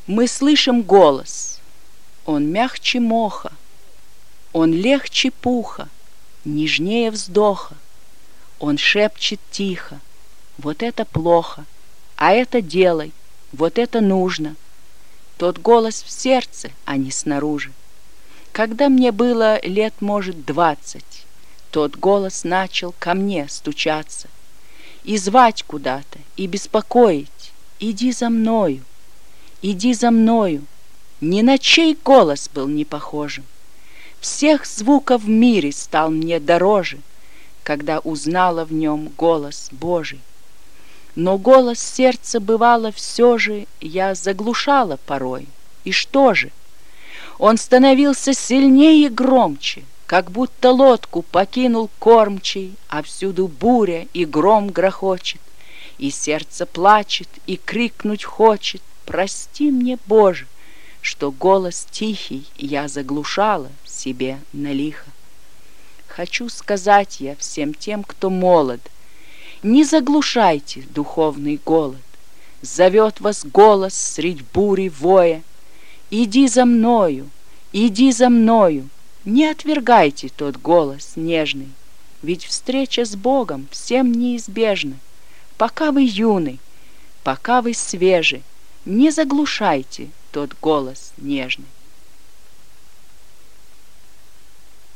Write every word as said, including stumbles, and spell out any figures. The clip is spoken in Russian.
Мы слышим голос, он мягче моха, он легче пуха, нежнее вздоха. Он шепчет тихо: вот это плохо, а это делай, вот это нужно. Тот голос в сердце, а не снаружи. Когда мне было лет, может, двадцать, тот голос начал ко мне стучаться и звать куда-то, и беспокоить: иди за мною, иди за мною. Ни на чей голос был не похожим. Всех звуков в мире стал мне дороже, когда узнала в нем голос Божий. Но голос сердца, бывало, все же я заглушала порой. И что же? Он становился сильнее и громче, как будто лодку покинул кормчий, а всюду буря и гром грохочет, и сердце плачет, и крикнуть хочет: прости мне, Боже, что голос тихий я заглушала себе на лихо. Хочу сказать я всем тем, кто молод: не заглушайте духовный голод. Зовет вас голос средь бури воя: иди за мною, иди за мною. Не отвергайте тот голос нежный, ведь встреча с Богом всем неизбежна. Пока вы юны, пока вы свежи, не заглушайте тот голос нежный.